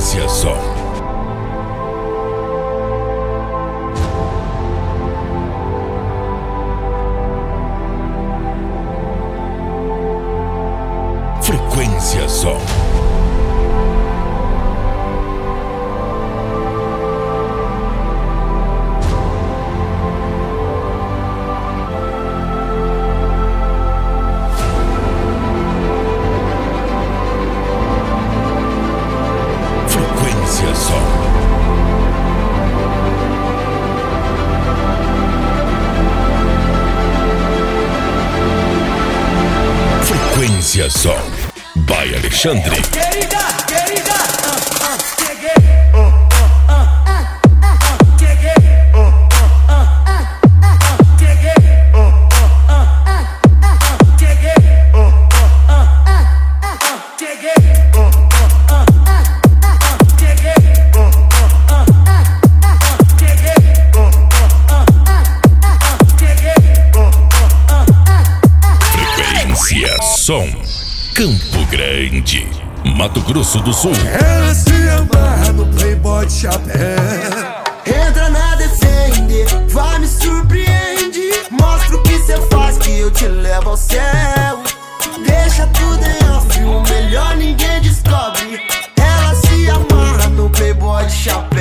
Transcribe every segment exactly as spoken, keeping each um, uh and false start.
Frequência Som. Frequência Som. Frequência Som. Frequência Som. By Alexandre. Querida, querida, uh, uh, cheguei. Frequência Som. Campo Grande, Mato Grosso do Sul. Ela se amarra no playboy de chapéu. Entra na defende, vai me surpreende. Mostra o que cê faz que eu te levo ao céu. Deixa tudo em off, o melhor ninguém descobre. Ela se amarra no playboy de chapéu.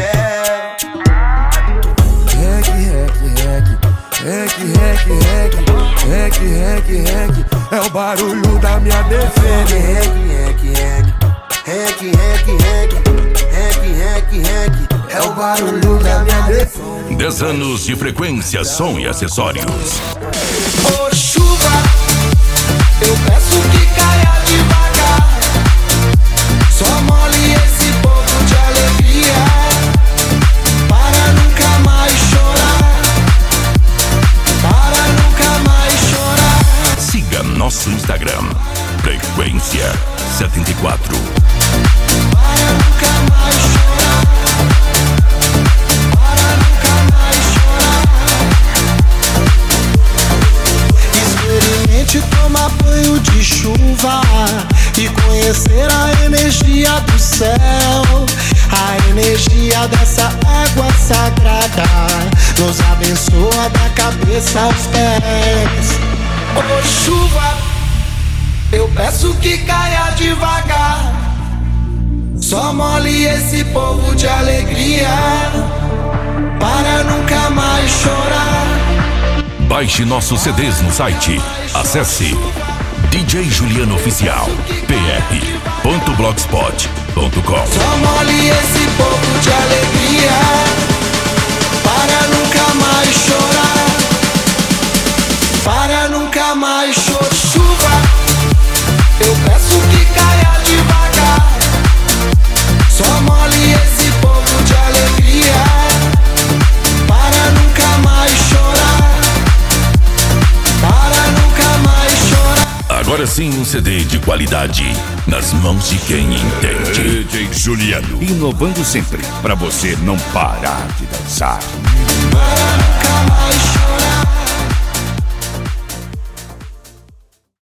Rec, rec, rec, rec, rec, rec, rec, rec, rec. É o barulho da minha defesa. Rec, rec, rec, rec, rec, rec, rec, rec, rec. É o barulho da minha defesa. dez anos de Frequência Som e acessórios. Ô chuva, eu peço que caia devagar. Só mole esse povo de alegria, para nunca mais chorar, para nunca mais chorar. Siga nosso Instagram, Frequência setenta e quatro. Para nunca mais chorar, para nunca mais chorar. Experimente tomar banho de chuva e conhecer a energia do céu. A energia dessa água sagrada nos abençoa da cabeça aos pés. Ô chuva, eu peço que caia devagar. Só mole esse povo de alegria, para nunca mais chorar. Baixe nossos C Ds no site. Acesse D J Juliano Oficial, P R ponto blogspot ponto com. Só mole esse povo de alegria, para nunca mais chorar, para nunca mais chorar. Chuva, eu peço que caia devagar. Só mole esse povo de alegria, para nunca mais chorar, para nunca mais chorar. Agora sim um C D de qualidade nas mãos de quem entende. D J Juliano, inovando sempre para você não parar de dançar. Para nunca mais chorar.